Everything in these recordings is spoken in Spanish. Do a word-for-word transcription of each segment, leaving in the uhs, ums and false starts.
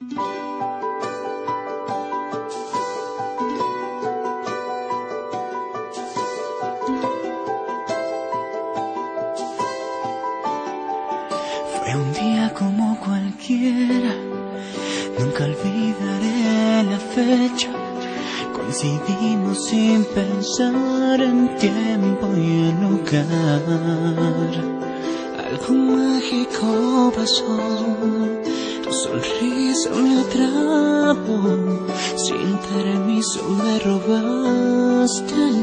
Fue un día como cualquiera, nunca olvidaré la fecha. Coincidimos sin pensar en tiempo y en lugar. Algo mágico pasó, tu sonrisa me atrapó. Sin permiso me robaste el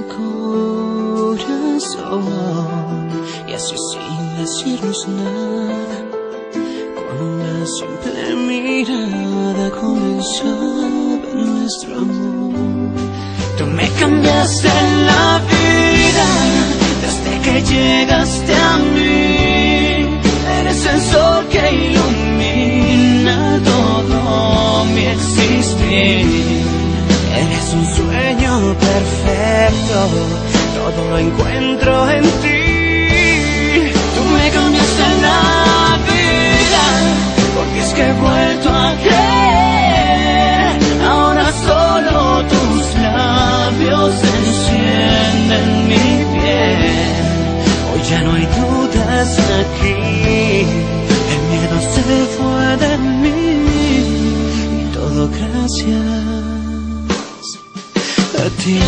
corazón. Y así sin decirnos nada, con una simple mirada comenzaba nuestro amor. Tú me cambiaste la vida desde que llegaste a mí. Eres el sol que ilumina todo mi existir. Eres un sueño perfecto, todo lo encuentro en ti. Tú me cambiaste la vida, porque es que he vuelto a creer. Ahora solo tus labios encienden mi piel. Hoy ya no hay dudas aquí, el miedo se fue de mí. Y todo gracias a ti.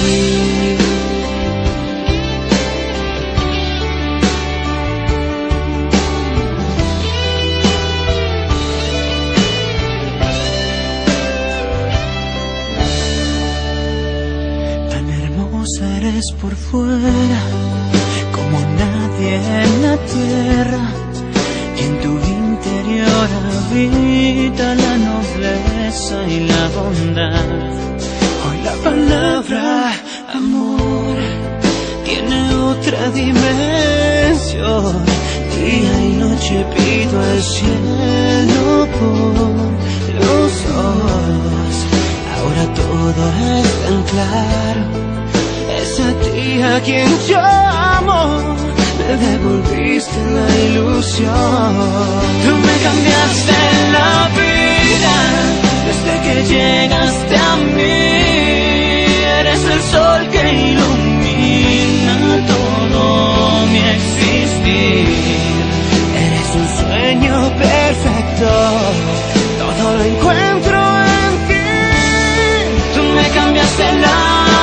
Eres por fuera como nadie en la tierra, y en tu interior habita la nobleza y la bondad. Hoy la palabra amor tiene otra dimensión. Día y noche pido al cielo por los ojos. Ahora todo es tan claro. Es a ti a quien yo amo, me devolviste la ilusión. Tú me cambiaste la vida desde que llegaste a mí. Eres el sol que ilumina todo mi existir. Eres un sueño perfecto, todo lo encuentro en ti. Tú me cambiaste la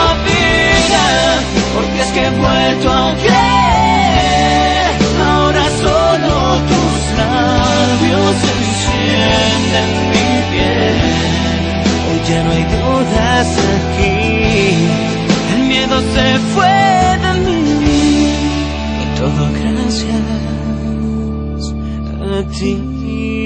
porque es que he vuelto a creer. Ahora solo tus labios encienden mi piel. Hoy ya no hay dudas aquí, el miedo se fue de mí. Y todo gracias a ti.